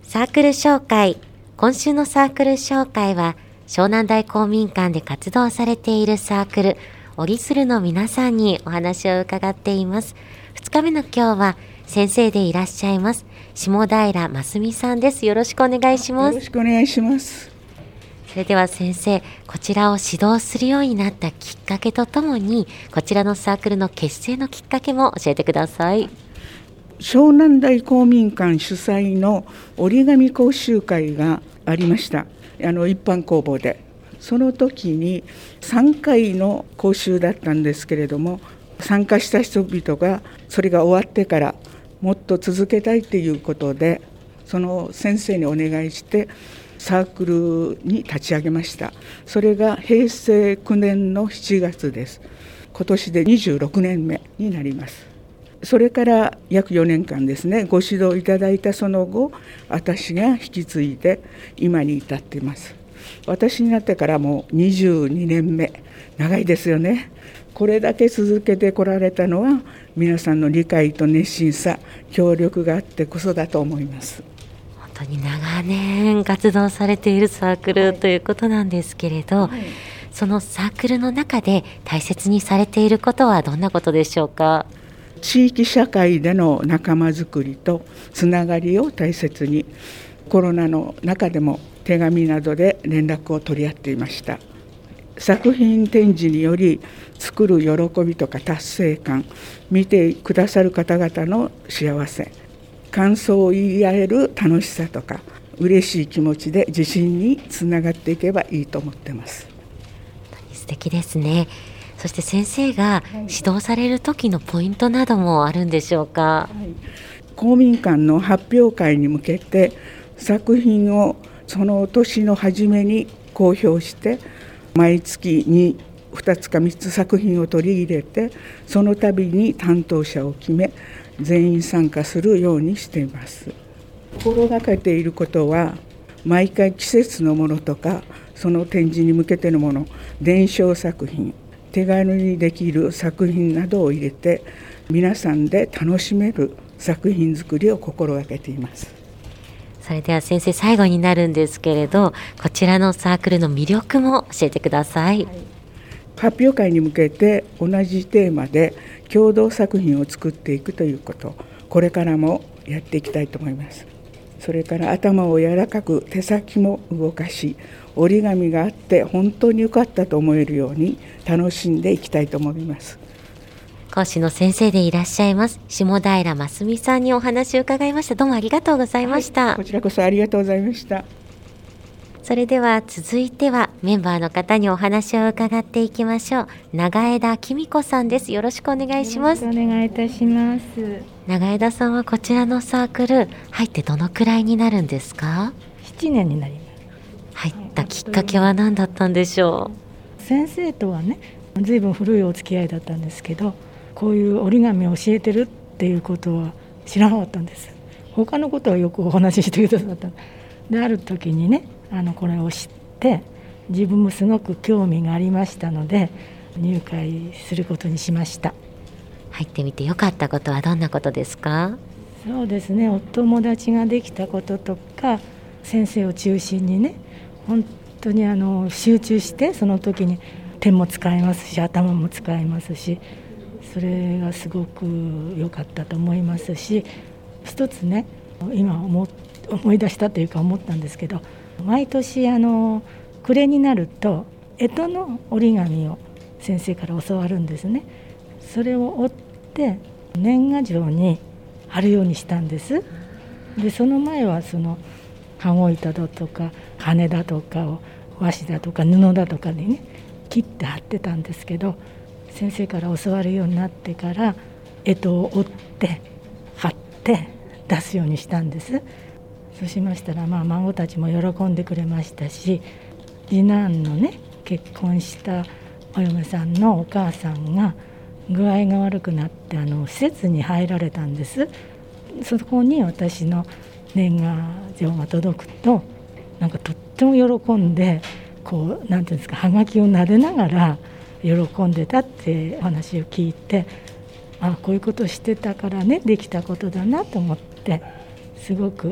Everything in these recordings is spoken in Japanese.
サークル紹介。今週のサークル紹介は湘南台公民館で活動されているサークルオリスルの皆さんにお話を伺っています。2日目の今日は先生でいらっしゃいます下平真澄さんです。よろしくお願いします。 よろしくお願いします。 それでは先生、こちらを指導するようになったきっかけとともにこちらのサークルの結成のきっかけも教えてください。 湘南台公民館主催の折り紙講習会がありました。一般公募でその時に3回の講習だったんですけれども、参加した人々がそれが終わってからもっと続けたいということで、その先生にお願いしてサークルに立ち上げました。それが平成9年の7月です。今年で26年目になります。それから約4年間ですね、ご指導いただいたその後、私が引き継いで今に至っています。私になってからもう22年目、長いですよね。これだけ続けてこられたのは皆さんの理解と熱心さ、協力があってこそだと思います。 本当に長年活動されているサークル、ということなんですけれど、そのサークルの中で大切にされていることはどんなことでしょうか。 地域社会での仲間づくりとつながりを大切に、コロナの中でも手紙などで連絡を取り合っていました。作品展示により作る喜びとか達成感、見てくださる方々の幸せ、感想を言い合える楽しさとか嬉しい気持ちで自信につながっていけばいいと思ってます。 本当に素敵ですね。そして先生が指導される時のポイントなどもあるんでしょうか。 公民館の発表会に向けて作品をその年の初めに公表して、毎月に2つか3つ作品を取り入れて、その度に担当者を決め全員参加するようにしています。心がけていることは、毎回季節のものとかその展示に向けてのもの、伝承作品、手軽にできる作品などを入れて皆さんで楽しめる作品作りを心がけています。 それでは先生、最後になるんですけれど、こちらのサークルの魅力も教えてください。 発表会に向けて同じテーマで共同作品を作っていくということ、これからもやっていきたいと思います。それから頭を柔らかく手先も動かし、折り紙があって本当に良かったと思えるように楽しんでいきたいと思います。 講師の先生でいらっしゃいます下平真澄さんにお話を伺いました。どうもありがとうございました。 こちらこそありがとうございました。 それでは続いてはメンバーの方にお話を伺っていきましょう。長枝紀美子さんです。よろしくお願いします。 よろしくお願いいたします。 長枝さんはこちらのサークル入ってどのくらいになるんですか。 7年になります。 入ったきっかけは何だったんでしょう。先生とはね、ずいぶん古いお付き合いだったんですけど、こういう折り紙を教えてるっていうことは知らなかったんです。他のことはよくお話ししてくださった。で、ある時にね、これを知って自分もすごく興味がありましたので入会することにしました。 入ってみてよかったことはどんなことですか。 そうですね、お友達ができたこととか、先生を中心にね、本当に集中してその時に手も使えますし頭も使えますし、それがすごく良かったと思いますし、一つね、今思い出したというか思ったんですけど、毎年暮れになると干支の折り紙を先生から教わるんですね。それを折って年賀状に貼るようにしたんです。で、その前はその羽子板だとか羽だとかを和紙だとか布だとかにね切って貼ってたんですけど、先生から教わるようになってから干支を折って貼って出すようにしたんです。そうしましたら、孫たちも喜んでくれましたし、次男のね結婚したお嫁さんのお母さんが具合が悪くなって施設に入られたんです。そこに私の年賀状が届くと、なんかとっても喜んで、こうなんていうんですか、はがきを撫でながら喜んでたってお話を聞いて、こういうことをしてたからねできたことだなと思って、すごく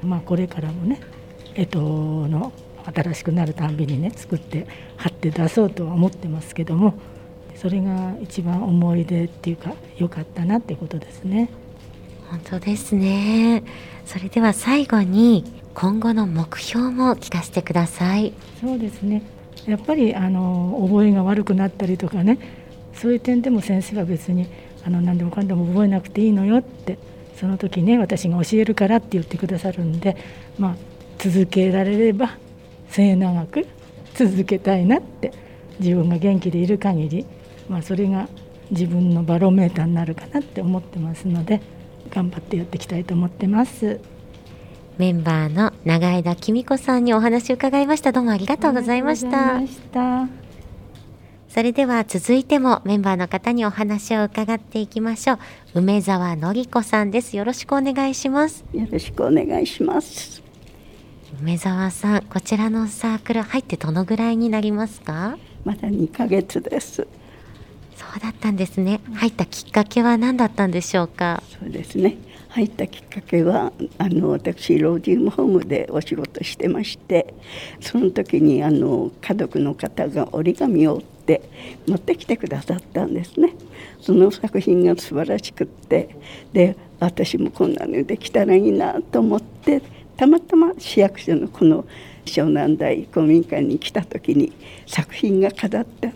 これからもねの新しくなるたんびにね作って貼って出そうとは思ってますけども、それが一番思い出っていうか良かったなってことですね。 本当ですね。それでは最後に今後の目標も聞かせてください。 そうですね、やっぱり覚えが悪くなったりとかね、そういう点でも先生は別に何でもかんでも覚えなくていいのよって、その時ね私が教えるからって言ってくださるんで、続けられれば末永く続けたいなって、自分が元気でいる限り、それが自分のバロメーターになるかなって思ってますので、頑張ってやっていきたいと思ってます。 メンバーの永枝紀美子さんにお話を伺いました。どうもありがとうございました。それでは続いてもメンバーの方にお話を伺っていきましょう。梅沢典子さんです。よろしくお願いします。 よろしくお願いします。 梅沢さん、こちらのサークル入ってどのぐらいになりますか？ まだ2ヶ月です。 そうだったんですね。入ったきっかけは何だったんでしょうか？ そうですね、入ったきっかけは私老人ホームでお仕事してまして、その時に家族の方が折り紙を折って持ってきてくださったんですね。その作品が素晴らしくって、で私もこんなのできたらいいなと思って、たまたま市役所のこの湘南台公民館に来た時に作品が飾ってあって、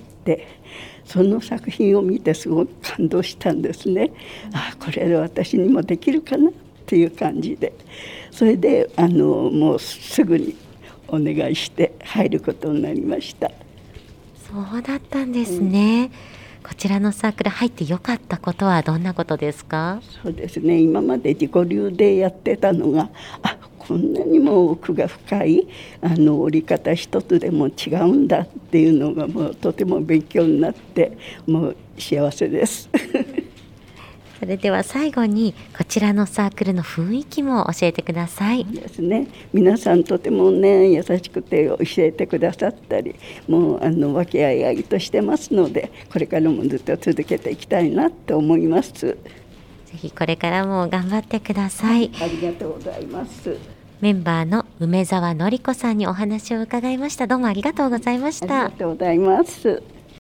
その作品を見てすごく感動したんですね。これで私にもできるかなっていう感じで、それでもうすぐにお願いして入ることになりました。 そうだったんですね。こちらのサークル入ってよかったことはどんなことですか？ そうですね、今まで自己流でやってたのが、こんなにも奥が深い折り方一つでも違うんだっていうのがもうとても勉強になって、もう幸せですそれでは最後にこちらのサークルの雰囲気も教えてください。 そうですね、皆さんとてもね優しくて教えてくださったり、もう和気あいあいとしてますので、これからもずっと続けていきたいなと思います。ぜひこれからも頑張ってください。 ありがとうございます。 メンバーの梅沢典子さんにお話を伺いました。どうもありがとうございました。 ありがとうございます。